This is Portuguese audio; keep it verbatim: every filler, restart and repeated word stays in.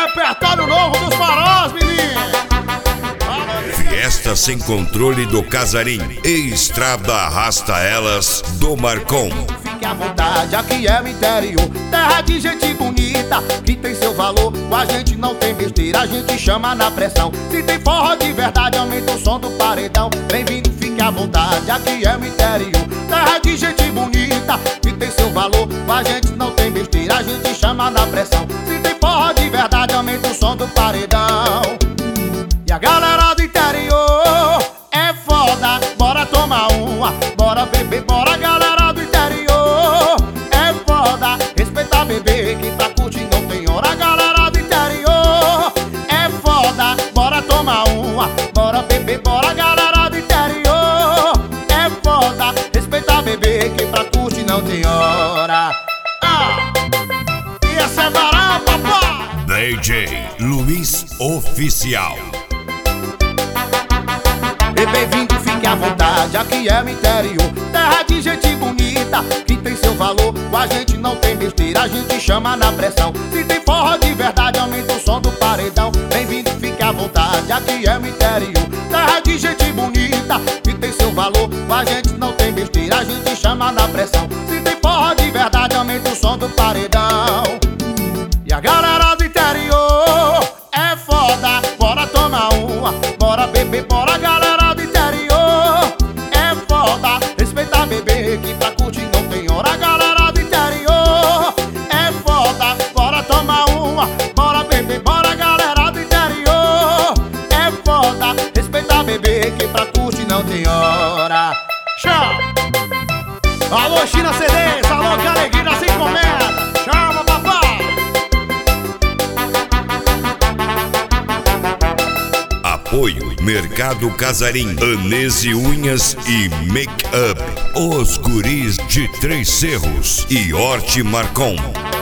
repertório novo dos farós, menino. Fiesta sem controle do Casarim. Estrada arrasta elas do Marcon. Fique à vontade, aqui é o interior, terra de gente bonita, que tem seu valor, com a gente não tem besteira, a gente chama na pressão. Se tem forró de verdade, aumenta o som do paredão. Bem-vindo, fique à vontade, aqui é o interior, terra de gente bonita, que tem seu valor, com a gente não tem besteira, a gente chama na pressão. Se tem forró de verdade, aumenta o som do paredão. E a galera do interior é foda, bora tomar uma, bora beber, bora galera do interior é foda, respeita bebê, que pra curtir não tem hora. Galera do interior é foda, bora tomar uma, bora beber, bora galera do interior é foda, respeita bebê, que pra curtir não tem hora. Ah, e essa é barão, papai. D J Luiz Oficial. E bem-vindo, fique à vontade, aqui é o interior, terra de gente bonita, que tem seu valor, com a gente não tem besteira, a gente chama na pressão. Se tem forró de verdade, aumenta o som do paredão. Bem-vindo, fique à vontade, aqui é o interior, terra de gente bonita, que tem seu valor, com a gente não tem besteira, a gente chama na pressão. Se tem forró de verdade, aumenta o som do paredão. E a galera do interior é foda, bora tomar uma, bora beber, bora galera do interior é foda, respeita bebê, que pra curtir não tem hora. Galera do interior é foda, bora tomar uma, bora beber, bora galera do interior é foda, respeita bebê, que pra curtir não tem hora. Chama! Alô, China C Ds, alô, que alegria sem encomenda. Chama, papai! Apoio Mercado Casarim, Anese Unhas e Make Up, Os Guris de Três Cerros e Horti Marcon.